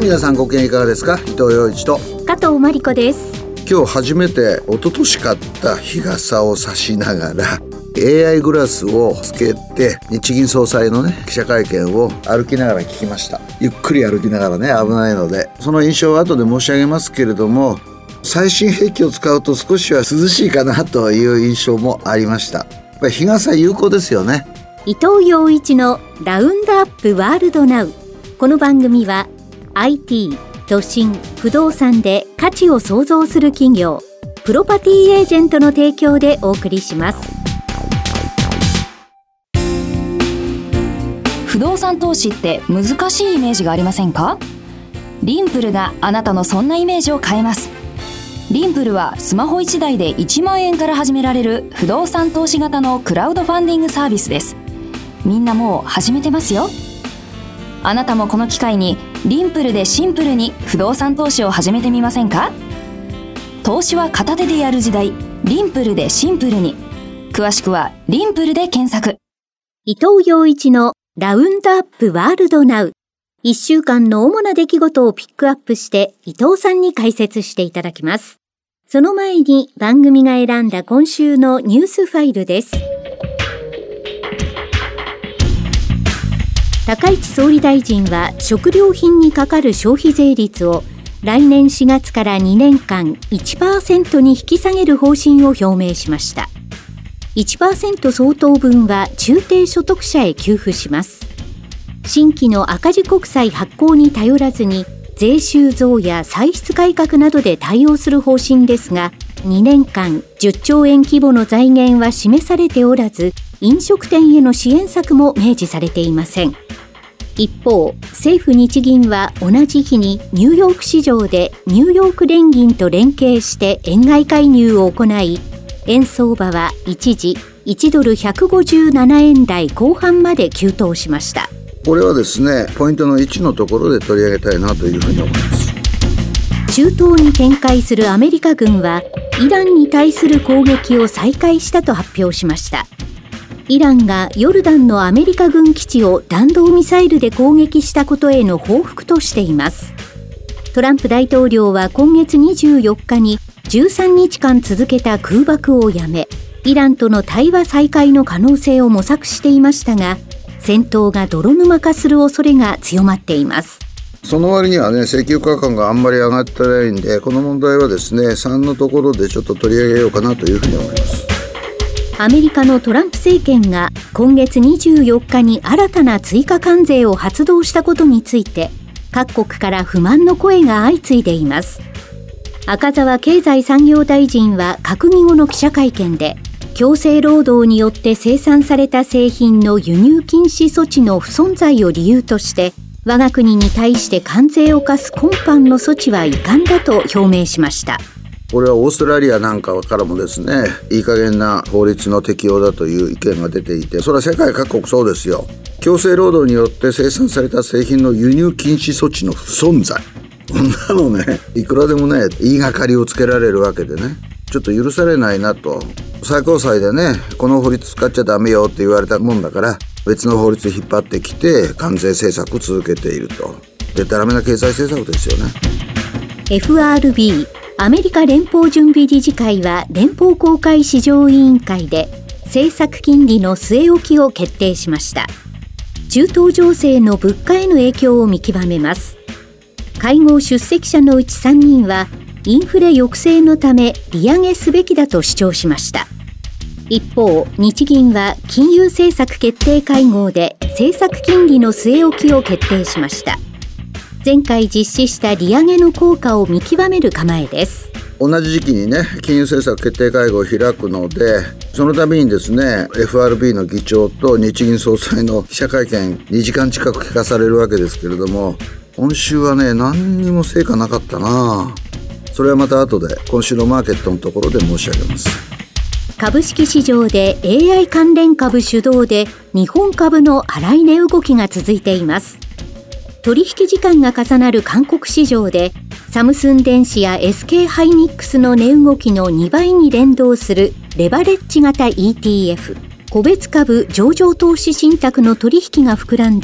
皆さんご機嫌いかがですか。伊藤洋一と加藤真理子です。 今日初めて一昨年買った日傘を差しながら AI グラスをつけて日銀総裁のね記者会見を歩きながら聞きました。ゆっくり歩きながらね、危ないのでその印象は後で申し上げますけれども、最新兵器を使うと少しは涼しいかなという印象もありました。やっぱり日傘有効ですよね。 伊藤洋一のラウンドアップワールドナウ。この番組は IT、都心、不動産で価値を創造する企業プロパティエージェントの提供でお送りします。 不動産投資って難しいイメージがありませんか？リンプルがあなたのそんなイメージを変えます。リンプルはスマホ1台で1万円から始められる不動産投資型のクラウドファンディングサービスです。みんなもう始めてますよ。あなたもこの機会にリンプルでシンプルに不動産投資を始めてみませんか？投資は片手でやる時代、リンプルでシンプルに。詳しくはリンプルで検索。 伊藤洋一のラウンドアップワールドナウ。1週間の主な出来事をピックアップして伊藤さんに解説していただきます。その前に番組が選んだ今週のニュースファイルです。高市総理大臣は食料品にかかる消費税率を来年4月から2年間 1% に引き下げる方針を表明しました。1% 相当分は中低所得者へ給付します。新規の赤字国債発行に頼らずに税収増や歳出改革などで対応する方針ですが、2年間10兆円規模の財源は示されておらず、飲食店への支援策も明示されていません。一方、政府日銀は同じ日にニューヨーク市場でニューヨーク連銀と連携して円買い介入を行い、円相場は一時1ドル157円台後半まで急騰しました。 これはですね、ポイントの1のところで取り上げたいなというふうに思います。 中東に展開するアメリカ軍はイランに対する攻撃を再開したと発表しました。イランがヨルダンのアメリカ軍基地を弾道ミサイルで攻撃したことへの報復としています。トランプ大統領は今月24日に13日間続けた空爆をやめ、イランとの対話再開の可能性を模索していましたが、戦闘が泥沼化する恐れが強まっています。 その割にはね、石油価格があんまり上がってないんで、この問題はですね、3のところでちょっと取り上げようかなというふうに思います。 アメリカのトランプ政権が今月24日に新たな追加関税を発動したことについて、各国から不満の声が相次いでいます。赤澤経済産業大臣は閣議後の記者会見で、強制労働によって生産された製品の輸入禁止措置の不存在を理由として、我が国に対して関税を課す今般の措置は遺憾だと表明しました。 これはオーストラリアなんかからもですね、いい加減な法律の適用だという意見が出ていて、それは世界各国そうですよ。強制労働によって生産された製品の輸入禁止措置の不存在、こんなのね、いくらでもね言いがかりをつけられるわけでね、ちょっと許されないなと。最高裁でね、この法律使っちゃダメよって言われたもんだから、別の法律引っ張ってきて関税政策を続けていると。でたらめな経済政策ですよね。 FRBアメリカ連邦準備理事会は連邦公開市場委員会で政策金利の据え置きを決定しました。中東情勢の物価への影響を見極めます。会合出席者のうち3人はインフレ抑制のため利上げすべきだと主張しました。一方、日銀は金融政策決定会合で政策金利の据え置きを決定しました。前回実施した利上げの効果を見極める構えです。 同じ時期にね、金融政策決定会合を開くので、そのためにですね、 FRB の議長と日銀総裁の記者会見2時間近く聞かされるわけですけれども、今週はね、何にも成果なかったな。それはまた後で今週のマーケットのところで申し上げます。 株式市場で AI 関連株主導で日本株の荒い値動きが続いています。取引時間が重なる韓国市場でサムスン電子や SK ハイニックスの値動きの2倍に連動するレバレッジ型 ETF 個別株上場投資信託の取引が膨らんで、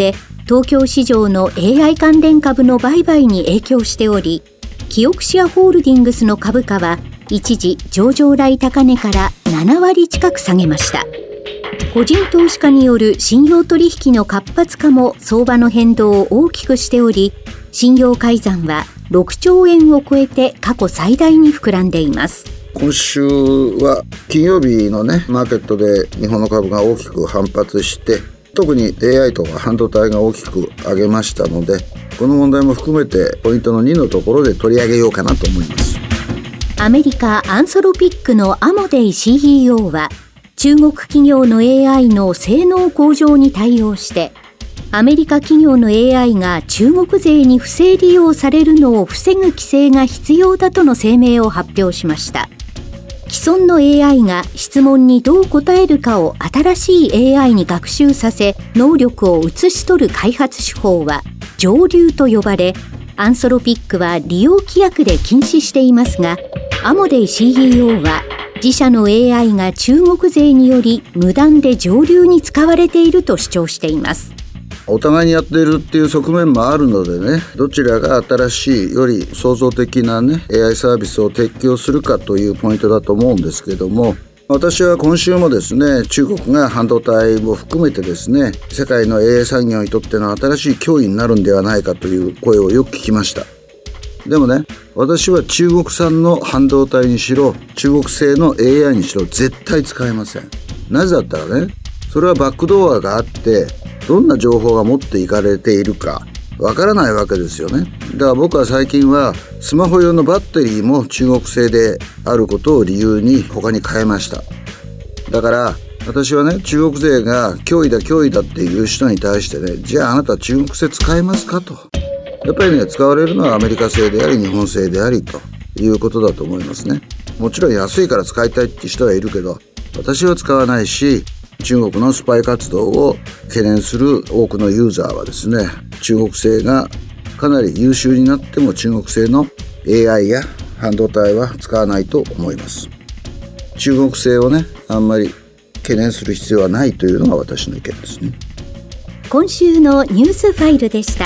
東京市場の AI 関連株の売買に影響しており、キオクシアホールディングスの株価は一時上場来高値から7割近く下げました。個人投資家による信用取引の活発化も相場の変動を大きくしており、信用改ざんは6兆円を超えて過去最大に膨らんでいます。 今週は金曜日のね、マーケットで日本の株が大きく反発して、特に AI とか半導体が大きく上げましたので、この問題も含めてポイントの2のところで取り上げようかなと思います。 アメリカアンソロピックのアモデイ CEO は、中国企業の AI の性能向上に対応して、アメリカ企業の AI が中国勢に不正利用されるのを防ぐ規制が必要だとの声明を発表しました。既存の AI が質問にどう答えるかを新しい AI に学習させ、能力を移し取る開発手法は上流と呼ばれ、アンソロピックは利用規約で禁止していますが、アモデイ CEO は自社の AI が中国勢により無断で上流に使われていると主張しています。 お互いにやっているっていう側面もあるのでね、どちらが新しいより創造的なね AI サービスを提供するかというポイントだと思うんですけども、私は今週もですね、中国が半導体も含めてですね、世界の AI 産業にとっての新しい脅威になるんではないかという声をよく聞きました。でもね、私は中国産の半導体にしろ中国製の AI にしろ絶対使えません。なぜだったらね、それはバックドアがあって、どんな情報が持っていかれているかわからないわけですよね。だから僕は最近はスマホ用のバッテリーも中国製であることを理由に他に変えました。だから私はね、中国勢が脅威だっていう人に対してね、じゃああなた中国製使えますかと。やっぱりね、使われるのはアメリカ製であり日本製でありということだと思いますね。もちろん安いから使いたいって人はいるけど、私は使わないし、中国のスパイ活動を懸念する多くのユーザーはですね、中国製がかなり優秀になっても中国製の AI や半導体は使わないと思います。中国製をね、あんまり懸念する必要はないというのが私の意見ですね。 今週のニュースファイルでした。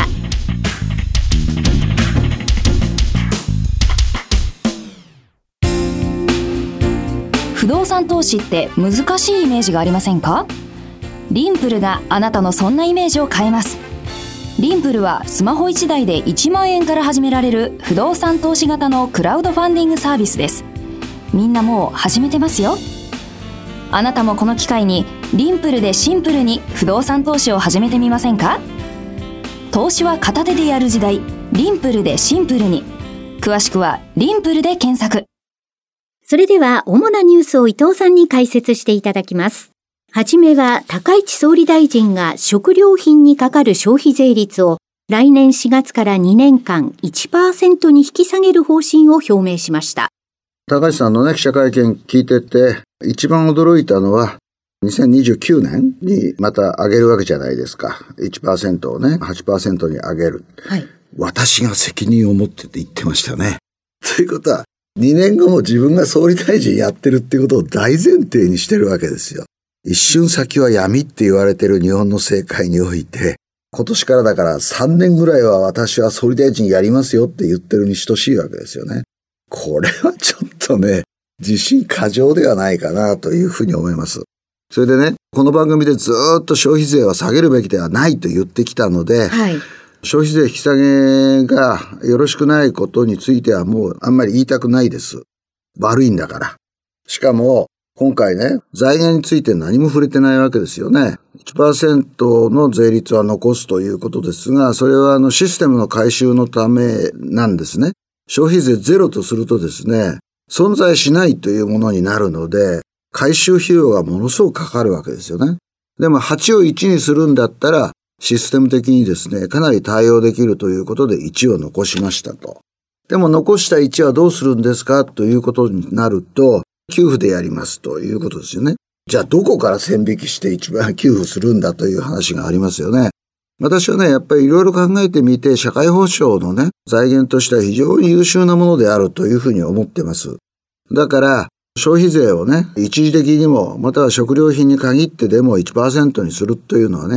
不動産投資って難しいイメージがありませんか？リンプルがあなたのそんなイメージを変えます。リンプルはスマホ1台で1万円から始められる不動産投資型のクラウドファンディングサービスです。みんなもう始めてますよ。あなたもこの機会にリンプルでシンプルに不動産投資を始めてみませんか？投資は片手でやる時代、リンプルでシンプルに。詳しくはリンプルで検索。 それでは主なニュースを伊藤さんに解説していただきます。はじめは高市総理大臣が食料品にかかる消費税率を来年4月から2年間 1% に引き下げる方針を表明しました。 高市さんのね、記者会見聞いてて一番驚いたのは、2029年にまた上げるわけじゃないですか。1% をね 8% に上げる、はい、私が責任を持ってって言ってましたね。ということは2年後も自分が総理大臣やってるってことを大前提にしてるわけですよ。一瞬先は闇って言われてる日本の政界において、今年からだから3年ぐらいは私は総理大臣やりますよって言ってるに等しいわけですよね。これはちょっとね、自信過剰ではないかなというふうに思います。それでね、この番組でずっと消費税は下げるべきではないと言ってきたので、はい、消費税引き下げがよろしくないことについてはもうあんまり言いたくないです。悪いんだから。しかも今回ね、財源について何も触れてないわけですよね。1% の税率は残すということですが、それはシステムの改修のためなんですね。消費税ゼロとするとですね、存在しないというものになるので、改修費用がものすごくかかるわけですよね。でも8を1にするんだったら、システム的にですね、かなり対応できるということで1を残しましたと。でも残した1はどうするんですかということになると、給付でやりますということですよね。じゃあどこから線引きして一番給付するんだという話がありますよね。私はね、やっぱりいろいろ考えてみて、社会保障のね、財源としては非常に優秀なものであるというふうに思ってます。だから、消費税をね、一時的にも、または食料品に限ってでも 1% にするというのはね、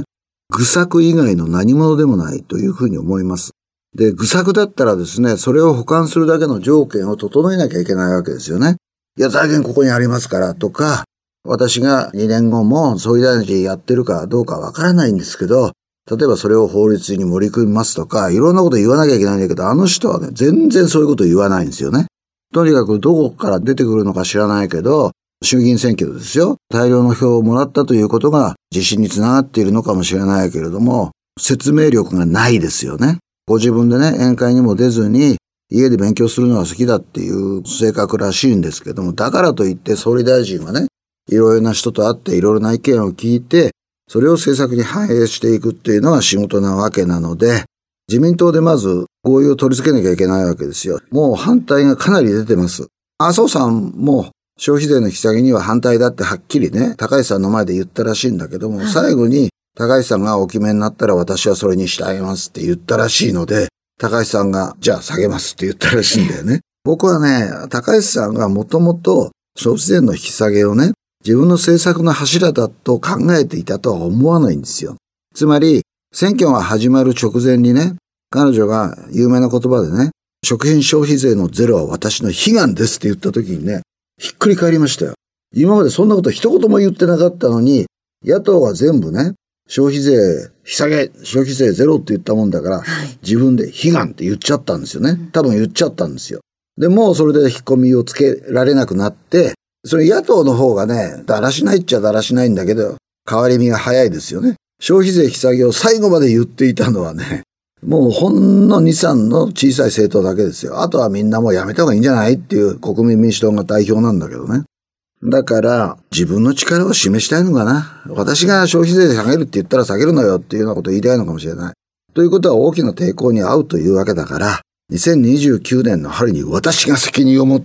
愚策以外の何者でもないというふうに思います。で、愚策だったらですね、それを補完するだけの条件を整えなきゃいけないわけですよね。いや、財源ここにありますからとか、私が2年後も総理大臣やってるかどうかわからないんですけど、例えばそれを法律に盛り込みますとか、いろんなこと言わなきゃいけないんだけど、あの人はね、全然そういうこと言わないんですよね。とにかくどこから出てくるのか知らないけど、衆議院選挙ですよ。大量の票をもらったということが自信につながっているのかもしれないけれども、説明力がないですよね。ご自分でね、宴会にも出ずに、家で勉強するのが好きだっていう性格らしいんですけども、だからといって総理大臣はね、いろいろな人と会っていろいろな意見を聞いて、それを政策に反映していくっていうのが仕事なわけなので、自民党でまず合意を取り付けなきゃいけないわけですよ。もう反対がかなり出てます。麻生さんも消費税の引き下げには反対だってはっきりね、高市さんの前で言ったらしいんだけども、最後に高市さんがお決めになったら私はそれに従いますって言ったらしいので、高市さんがじゃあ下げますって言ったらしいんだよね。僕はね、高市さんがもともと消費税の引き下げをね、自分の政策の柱だと考えていたとは思わないんですよ。つまり、選挙が始まる直前にね、彼女が有名な言葉でね、食品消費税のゼロは私の悲願ですって言った時にね、ひっくり返りましたよ。今までそんなこと一言も言ってなかったのに、野党は全部ね、消費税引き下げ、消費税ゼロって言ったもんだから、自分で悲願って言っちゃったんですよね。多分言っちゃったんですよ。で、もうそれで引っ込みをつけられなくなって、それ野党の方がね、だらしないっちゃだらしないんだけど、変わり身が早いですよね。消費税引き下げを最後まで言っていたのはね、もうほんの2、3の小さい政党だけですよ。あとはみんなもうやめた方がいいんじゃないっていう国民民主党が代表なんだけどね。だから自分の力を示したいのかな。私が消費税下げるって言ったら下げるのよっていうようなことを言いたいのかもしれない。ということは大きな抵抗に遭うというわけだから、2029年の春に私が責任を持って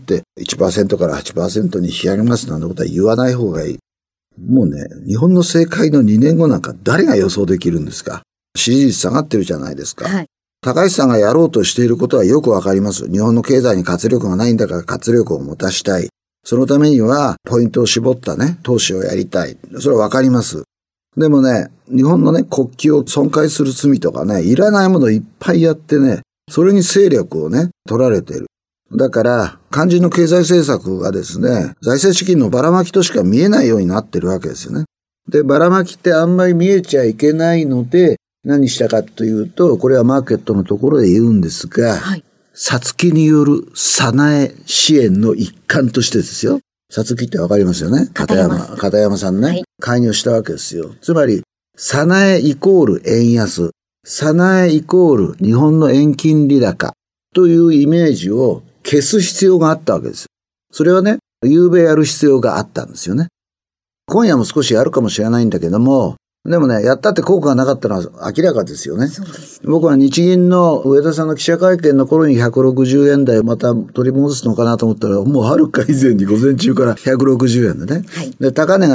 1% から 8% に引き上げますなんてことは言わない方がいい。もうね、日本の政界の2年後なんか誰が予想できるんですか。支持率下がってるじゃないですか。はい、高市さんがやろうとしていることはよくわかります。日本の経済に活力がないんだから活力を持たしたい。そのためにはポイントを絞ったね、投資をやりたい。それはわかります。でもね、日本のね、国旗を損壊する罪とかね、いらないものいっぱいやってね、それに勢力をね、取られている。だから、肝心の経済政策がですね、財政資金のばらまきとしか見えないようになってるわけですよね。で、ばらまきってあんまり見えちゃいけないので、何したかというと、これはマーケットのところで言うんですが、さつきによる早苗支援の一環としてですよ。さつきってわかりますよね。片山さんね、介入したわけですよ。つまり、早苗イコール円安、早苗イコール日本の円金利高というイメージを消す必要があったわけです。それはね、夕べやる必要があったんですよね。今夜も少しやるかもしれないんだけども、でもね、やったって効果がなかったのは明らかですよね。そうです。僕は日銀の上田さんの記者会見の頃に160円台をまた取り戻すのかなと思ったら、もうはるか以前に午前中から160円でね。で、高値が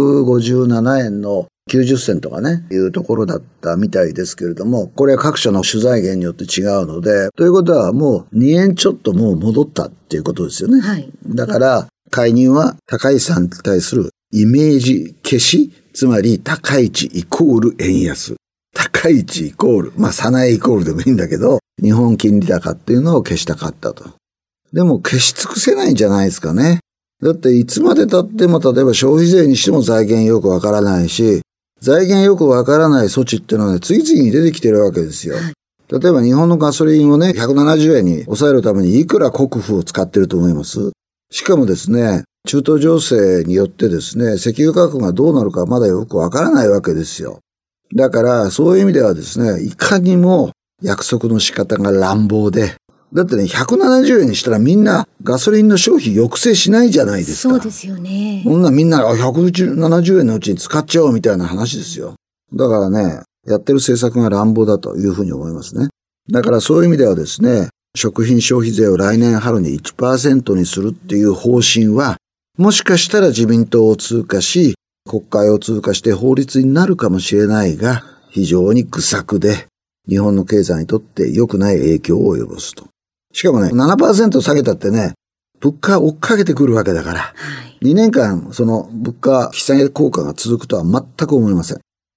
157円の90銭とかね、いうところだったみたいですけれども、これは各社の取材源によって違うので、ということはもう2円ちょっともう戻ったっていうことですよね。だから、介入は高市さんに対するイメージ消し、つまり高市イコール円安。高市イコール、早苗イコールでもいいんだけど、日本金利高っていうのを消したかったと。でも消し尽くせないんじゃないですかね。だっていつまで経っても例えば消費税にしても財源よくわからないし、財源よくわからない措置っていうのはね、次々に出てきてるわけですよ。例えば日本のガソリンをね、170円に抑えるためにいくら国富を使ってると思います？しかもですね、中東情勢によってですね、石油価格がどうなるかまだよくわからないわけですよ。だからそういう意味ではですね、いかにも約束の仕方が乱暴で、だってね、170円にしたらみんなガソリンの消費抑制しないじゃないですか。 そうですよね。 こんなみんな170円のうちに使っちゃおうみたいな話ですよ。だからね、やってる政策が乱暴だというふうに思いますね。だからそういう意味ではですね、食品消費税を来年春に 1% にするっていう方針は、もしかしたら自民党を通過し、国会を通過して法律になるかもしれないが、非常に愚策で、日本の経済にとって良くない影響を及ぼすと。しかもね、7% 下げたってね、物価追っかけてくるわけだから、2年間その物価引き下げ効果が続くとは全く思いません。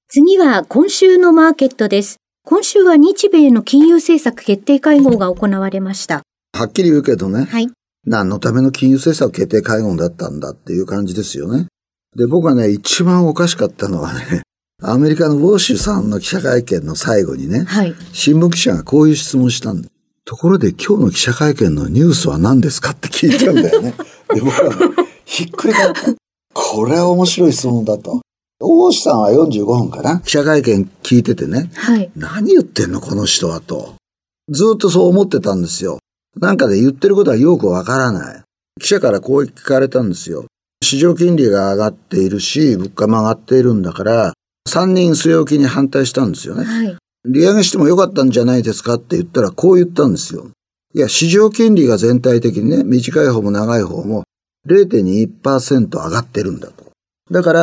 次は今週のマーケットです。今週は日米の金融政策決定会合が行われました。 はっきり言うけどね、 はい、 何のための金融政策決定会合だったんだっていう感じですよね。で、僕はね、一番おかしかったのはね、アメリカのウォーシュさんの記者会見の最後にね、 はい、 新聞記者がこういう質問したんだ。ところで今日の記者会見のニュースは何ですかって聞いたんだよね。で、僕はね、ひっくり返った。これは面白い質問だと。ウォーシュさんは45分かな、記者会見聞いててね、 はい、 何言ってんのこの人はと。ずっとそう思ってたんですよ。なんかで言ってることはよくわからない。記者からこう聞かれたんですよ。市場金利が上がっているし、物価も上がっているんだから、3人据え置きに反対したんですよね。 はい、 利上げしてもよかったんじゃないですかって言ったらこう言ったんですよ。いや、市場金利が全体的にね、短い方も長い方も 0.21% 上がってるんだと。だから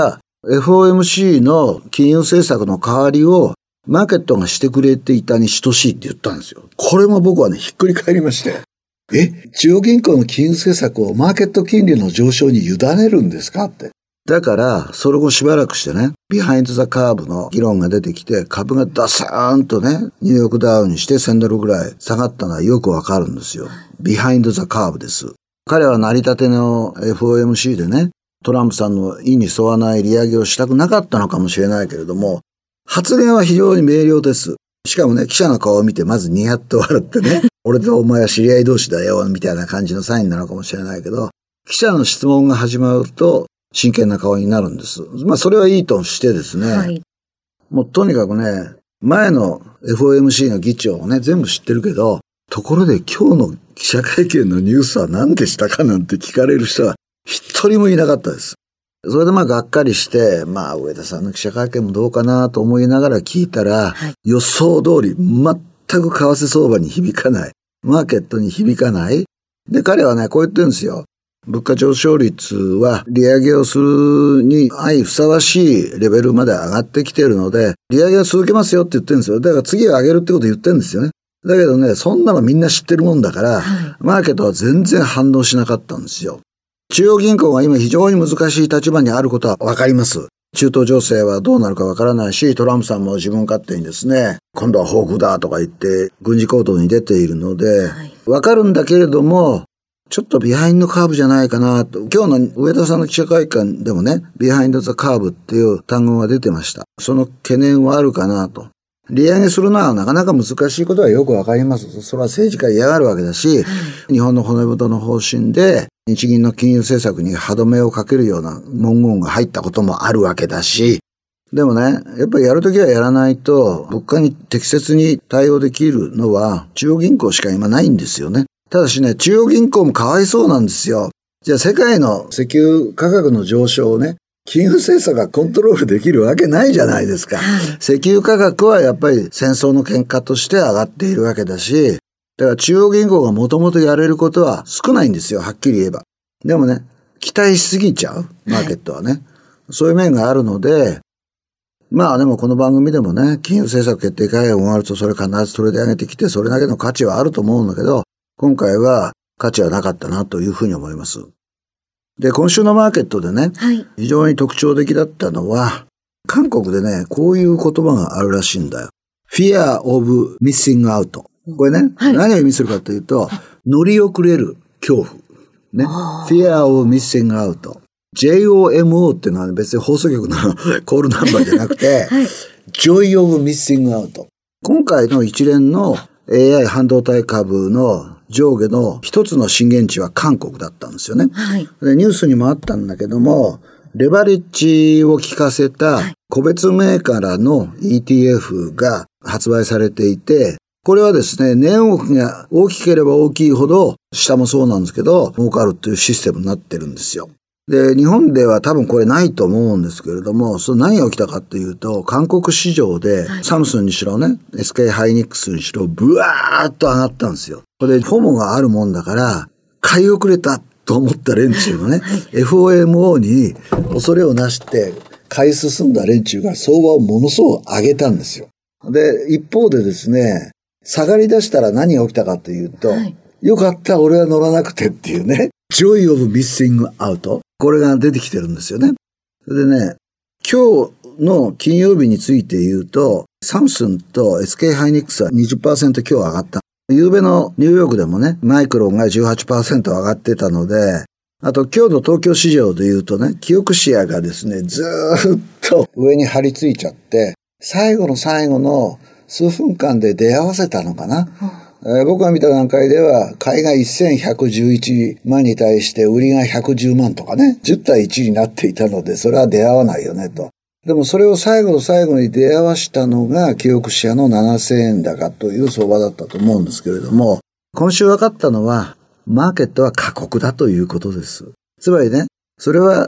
、FOMC の金融政策の代わりをマーケットがしてくれていたに等しいって言ったんですよ。これも僕はね、ひっくり返りまして。中央銀行の金融政策をマーケット金利の上昇に委ねるんですかって。だから、その後しばらくしてね、ビハインドザカーブの議論が出てきて、株がダサーンとね、ニューヨークダウンして1000ドルぐらい下がったのはよくわかるんですよ。ビハインドザカーブです。彼は成り立ての FOMC でね、トランプさんの意に沿わない利上げをしたくなかったのかもしれないけれども、発言は非常に明瞭です。しかもね、記者の顔を見てまずニヤッと笑ってね、俺とお前は知り合い同士だよ、みたいな感じのサインなのかもしれないけど、記者の質問が始まると真剣な顔になるんです。まあそれはいいとしてですね、はい、もうとにかくね、前の FOMC の議長をね、全部知ってるけど、ところで今日の記者会見のニュースは何でしたかなんて聞かれる人は一人もいなかったです。それでがっかりして、上田さんの記者会見もどうかなと思いながら聞いたら、はい、予想通り全く為替相場に響かない。マーケットに響かない。で、彼はね、こう言ってるんですよ。物価上昇率は利上げをするに相ふさわしいレベルまで上がってきているので、利上げを続けますよって言ってるんですよ。だから次は上げるってことを言ってるんですよね。だけどね、そんなのみんな知ってるもんだから、はい、マーケットは全然反応しなかったんですよ。中央銀行が今非常に難しい立場にあることはわかります。中東情勢はどうなるかわからないし、トランプさんも自分勝手にですね、今度は報復だとか言って軍事行動に出ているので、わかるんだけれども、ちょっとビハインドカーブじゃないかなと。今日の上田さんの記者会見でもね、ビハインドザカーブっていう単語が出てました。その懸念はあるかなと。利上げするのはなかなか難しいことはよくわかります。それは政治家嫌がるわけだし、日本の骨太の方針で日銀の金融政策に歯止めをかけるような文言が入ったこともあるわけだし、でもね、やっぱりやるときはやらないと、物価に適切に対応できるのは中央銀行しか今ないんですよね。ただしね、中央銀行もかわいそうなんですよ。じゃあ世界の石油価格の上昇をね、金融政策がコントロールできるわけないじゃないですか。石油価格はやっぱり戦争の喧嘩として上がっているわけだし、だから中央銀行がもともとやれることは少ないんですよ、はっきり言えば。でもね、期待しすぎちゃう、マーケットはね。そういう面があるので、でもこの番組でもね、金融政策決定会合があるとそれ必ずそれで上げてきて、それだけの価値はあると思うんだけど、今回は価値はなかったなというふうに思います。で、今週のマーケットでね、非常に特徴的だったのは、韓国でね、こういう言葉があるらしいんだよ。Fear of missing out。これね、何を意味するかというと、乗り遅れる恐怖。ね。Fear of missing out。JOMO っていうのは別に放送局のコールナンバーじゃなくて、Joy of missing out。今回の一連の AI 半導体株の上下の一つの震源地は韓国だったんですよね。でニュースにもあったんだけども、レバレッジを効かせた個別銘柄の ETF が発売されていて、これはですね、値動きが大きければ大きいほど、下もそうなんですけど、儲かるっていうシステムになってるんですよ。で、日本では多分これないと思うんですけれども、それ何が起きたかっていうと、韓国市場でサムスンにしろね、SK ハイニックスにしろ、ブワーッと上がったんですよ。これでフォモがあるもんだから、買い遅れたと思った連中のね、FOMO に恐れをなして買い進んだ連中が相場をものすごく上げたんですよ。で、一方でですね、下がり出したら何が起きたかというと、よかった俺は乗らなくてっていうね、Joy of missing out。これが出てきてるんですよね。それでね、 今日の金曜日について言うと、サムスンと SK ハイニックスは 20% 今日上がった。夕べのニューヨークでもね、マイクロンが 18% 上がってたので、あと今日の東京市場で言うとね、キオクシアがですね、ずーっと上に張り付いちゃって、最後の最後の数分間で出会わせたのかな。僕が見た段階では、買いが1111万に対して売りが110万とかね、10対1になっていたので、それは出会わないよねと。でもそれを最後の最後に出会わしたのが、キオクシアの7000円高という相場だったと思うんですけれども、今週分かったのは、マーケットは過酷だということです。つまりね、それは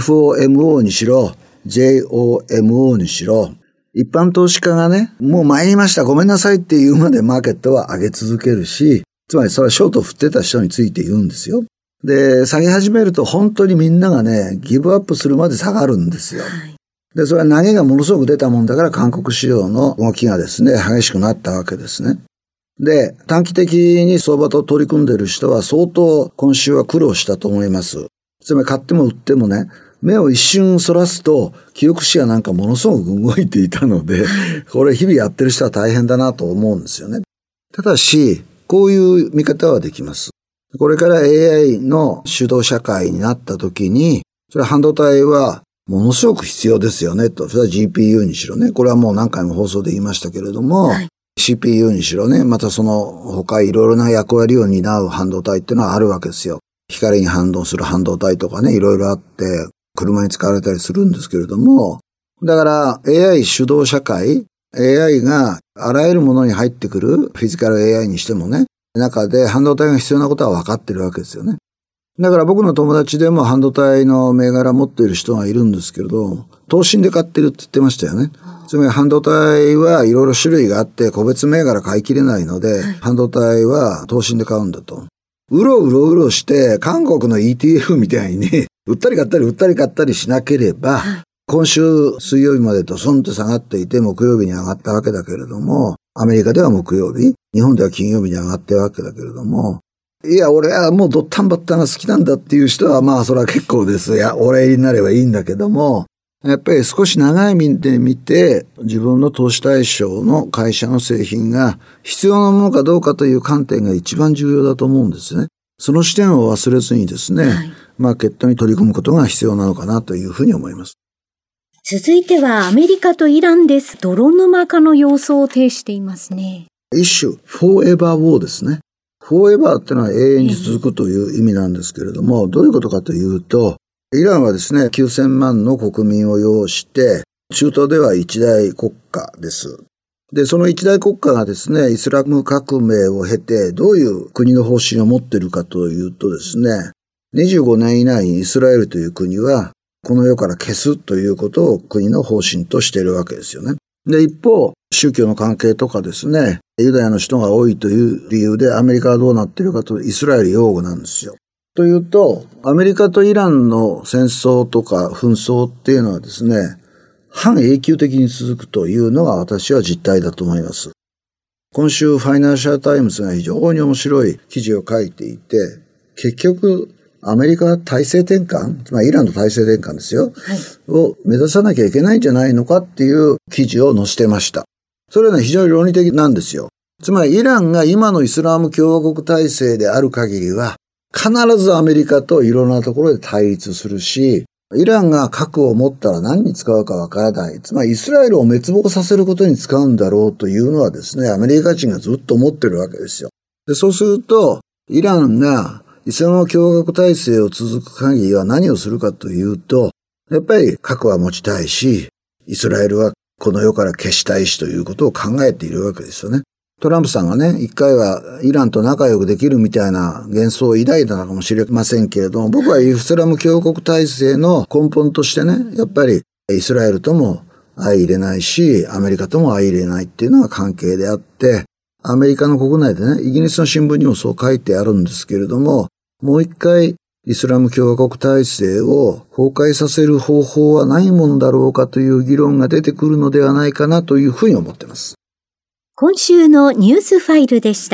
FOMO にしろ、JOMO にしろ、一般投資家がね、もう参りました、ごめんなさいっていうまでマーケットは上げ続けるし、つまりそれはショートを振ってた人について言うんですよ。で、下げ始めると本当にみんながね、ギブアップするまで下がるんですよ。で、それは投げがものすごく出たもんだから韓国市場の動きがですね、激しくなったわけですね。で、短期的に相場と取り組んでいる人は相当今週は苦労したと思います。つまり買っても売ってもね、目を一瞬そらすと、キオクシアなんかものすごく動いていたので、これ日々やってる人は大変だなと思うんですよね。ただし、こういう見方はできます。これから AI の主導社会になった時に、それは半導体はものすごく必要ですよねと。それは GPU にしろね。これはもう何回も放送で言いましたけれども、CPU にしろね、またその他いろいろな役割を担う半導体っていうのはあるわけですよ。光に反応する半導体とかね、いろいろあって、車に使われたりするんですけれども、だから AI 主導社会、AI があらゆるものに入ってくるフィジカル AI にしてもね、中で半導体が必要なことは分かってるわけですよね。だから僕の友達でも半導体の銘柄持っている人がいるんですけれど、投信で買ってるって言ってましたよね。つまり半導体はいろいろ種類があって個別銘柄買い切れないので、半導体は投信で買うんだと。うろうろして韓国の ETF みたいに売ったり買ったりしなければ、今週水曜日までとソンと下がっていて木曜日に上がったわけだけれども、アメリカでは木曜日、日本では金曜日に上がってるわけだけれども、いや俺はもうドッタンバッタンが好きなんだっていう人はまあそれは結構です。いや俺になればいいんだけども、やっぱり少し長い目で見て自分の投資対象の会社の製品が必要なものかどうかという観点が一番重要だと思うんですね。その視点を忘れずにですね、マーケットに取り組むことが必要なのかなというふうに思います。 続いてはアメリカとイランです。泥沼化の様相を呈していますね。 一種、フォーエバーウォーですね。フォーエバーってのは永遠に続くという意味なんですけれども、どういうことかというと、イランはですね、9000万の国民を擁して、中東では一大国家です。で、その一大国家がですね、イスラム革命を経て、どういう国の方針を持っているかというとですね、25年以内にイスラエルという国は、この世から消すということを国の方針としているわけですよね。で、一方、宗教の関係とかですね、ユダヤの人が多いという理由でアメリカはどうなっているかとイスラエル擁護なんですよ。というと、アメリカとイランの戦争とか紛争っていうのはですね、半永久的に続くというのが私は実態だと思います。今週ファイナンシャルタイムズが非常に面白い記事を書いていて、結局アメリカは体制転換、つまりイランの体制転換ですよ、を目指さなきゃいけないんじゃないのかっていう記事を載せてました。それは非常に論理的なんですよ。つまりイランが今のイスラム共和国体制である限りは、必ずアメリカといろんなところで対立するし、イランが核を持ったら何に使うかわからない。つまりイスラエルを滅亡させることに使うんだろうというのはですね、アメリカ人がずっと思ってるわけですよ。で、そうすると、イランがイスラム共和国体制を続く限りは何をするかというと、やっぱり核は持ちたいし、イスラエルはこの世から消したいしということを考えているわけですよね。トランプさんがね、一回はイランと仲良くできるみたいな幻想を抱いたのかもしれませんけれども、僕はイスラム共和国体制の根本としてね、やっぱりイスラエルとも相入れないし、アメリカとも相入れないっていうのが関係であって、アメリカの国内でね、イギリスの新聞にもそう書いてあるんですけれども、もう一回イスラム共和国体制を崩壊させる方法はないもんだろうかという議論が出てくるのではないかなというふうに思っています。 今週のニュースファイルでした。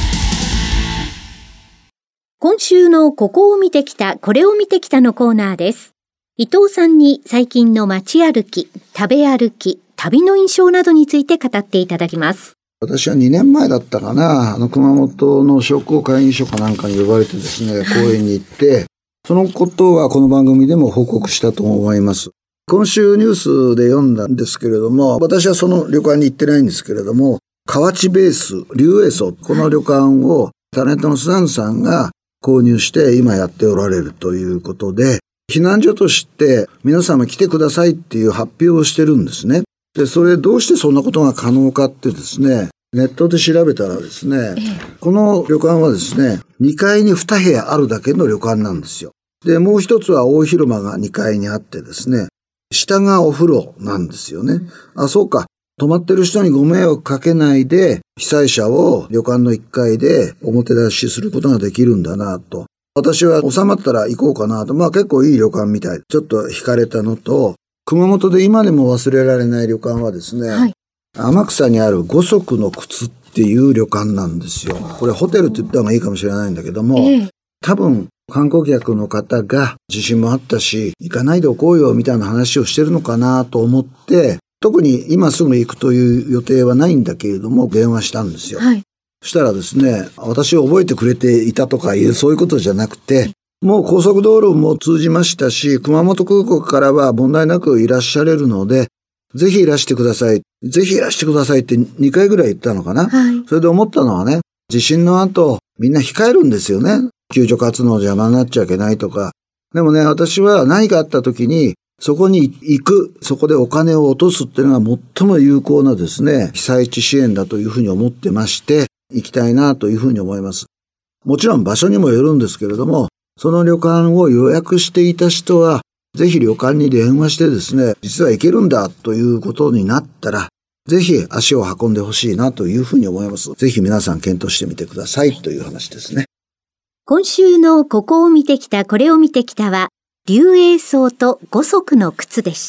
今週のここを見てきた、これを見てきたのコーナーです。 伊藤さんに最近の街歩き、食べ歩き、旅の印象などについて語っていただきます。 私は2年前だったかな、熊本の商工会議所かなんかに呼ばれてですね、講演に行って、そのことはこの番組でも報告したと思います。今週ニュースで読んだんですけれども、私はその旅館に行ってないんですけれども、河内ベース、竜栄荘、この旅館をタレントのスザンヌさんが購入して今やっておられるということで、避難所として皆様来てくださいっていう発表をしてるんですね。で、それどうしてそんなことが可能かってですね、ネットで調べたらですね、この旅館はですね、2階に2部屋あるだけの旅館なんですよ。で、もう一つは大広間が2階にあってですね、下がお風呂なんですよね。あ、そうか。泊まってる人にご迷惑かけないで、被災者を旅館の1階でおもてなしすることができるんだなと。私は収まったら行こうかなと。結構いい旅館みたい。ちょっと惹かれたのと、熊本で今でも忘れられない旅館はですね、天草にある五足の靴っていう旅館なんですよ。これホテルって言った方がいいかもしれないんだけども、多分観光客の方が地震もあったし、行かないでおこうよみたいな話をしてるのかなと思って、特に今すぐ行くという予定はないんだけれども、電話したんですよ。そしたらですね、私を覚えてくれていたとかいうそういうことじゃなくて、もう高速道路も通じましたし、熊本空港からは問題なくいらっしゃれるので、ぜひいらしてください。ぜひいらしてくださいって2回ぐらい言ったのかな。それで思ったのはね、地震の後、みんな控えるんですよね。救助活動の邪魔になっちゃいけないとか。でもね、私は何かあった時に、そこに行く、そこでお金を落とすっていうのが最も有効なですね、被災地支援だというふうに思ってまして、行きたいなというふうに思います。もちろん場所にもよるんですけれども、その旅館を予約していた人は、ぜひ旅館に電話してですね、実は行けるんだということになったら、ぜひ足を運んでほしいなというふうに思います。ぜひ皆さん検討してみてくださいという話ですね。 今週のここを見てきた、これを見てきたは、竜栄荘と五足の靴でした。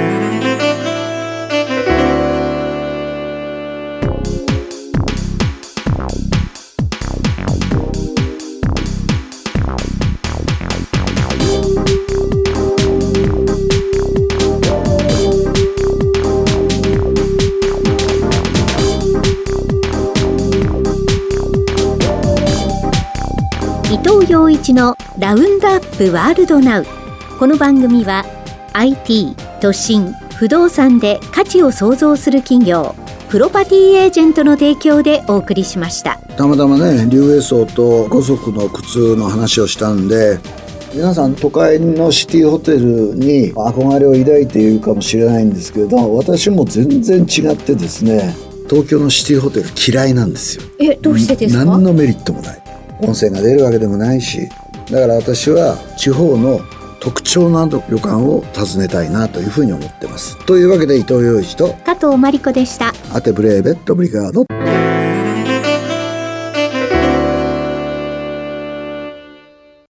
伊藤洋一のラウンドアップワールドナウ。この番組は IT、都心、不動産で価値を創造する企業プロパティエージェントの提供でお送りしました。 たまたまね、竜栄荘と五足の靴の話をしたんで、皆さん都会のシティホテルに憧れを抱いているかもしれないんですけど、私も全然違ってですね、東京のシティホテル嫌いなんですよ。 どうしてですか？ 何のメリットもない。温泉が出るわけでもないし、だから私は地方の特徴のある旅館を訪ねたいなというふうに思ってます。というわけで伊藤洋一と加藤真理子でした。 アテブレーベットブリガード。